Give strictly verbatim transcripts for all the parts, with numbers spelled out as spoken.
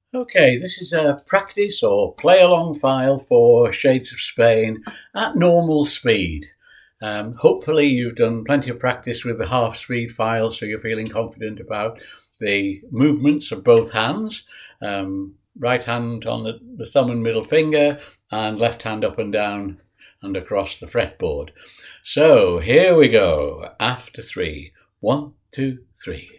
Okay, this is a practice or play along file for Shades of Spain at normal speed. Um, hopefully, you've done plenty of practice with the half speed file, so you're feeling confident about the movements of both hands. Um, right hand on the, the thumb and middle finger, and left hand up and down and across the fretboard. So here we go. After three. One, two, three.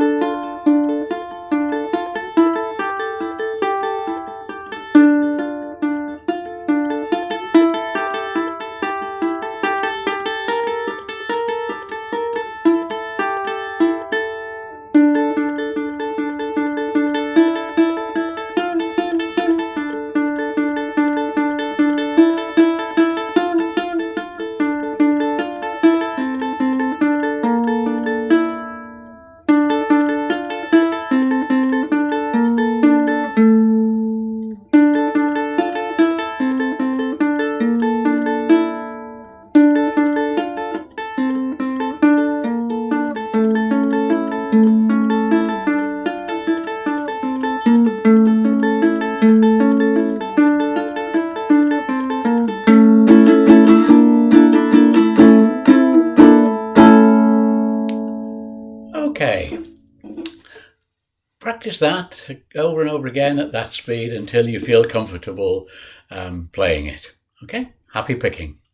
Okay, practice that over and over again at that speed until you feel comfortable um, playing it. Okay, happy picking.